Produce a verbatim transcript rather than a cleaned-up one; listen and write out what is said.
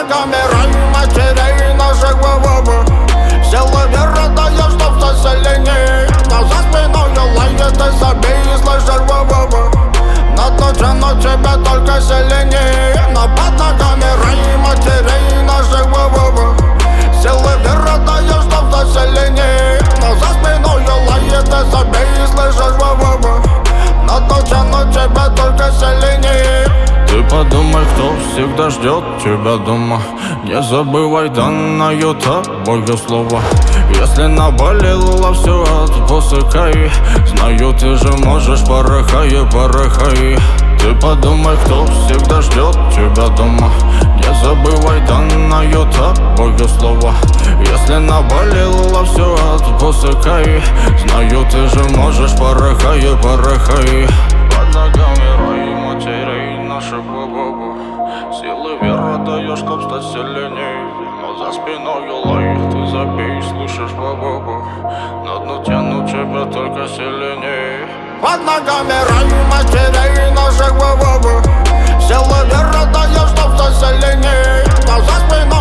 ногами рай матерей наших вовов. Силы веры даешь, чтоб стать сильнее. Но за спиной лает и забей, слышишь вовов. Над ночью, но тебя только сильнее. Но под ногами рай матерей наших вовов. Силы веры даешь, чтоб стать сильнее. Но за спиной лает и забей, слышишь вовов. Над ночью, но тебя только сильнее. Ты подумай, кто всегда ждет тебя дома. Не забывай данное тобою слово. Если наболело все, отпускай. Знаю, ты же можешь, порыхай, порыхай. Ты подумай, кто всегда ждет тебя дома. Не забывай данное тобою слово. Если наболело все, отпускай. Знаю, ты же можешь, порыхай, порыхай. Под ногами рай матерей наших вовов. Силы веры даешь, чтоб стать сильней. Но за спиной лай, ты забей, слышишь вовов. На дно тяну тебя только сильней. Под ногами рай матерей наших вовов. Силы веры даешь, чтоб стать сильней. Но за спиной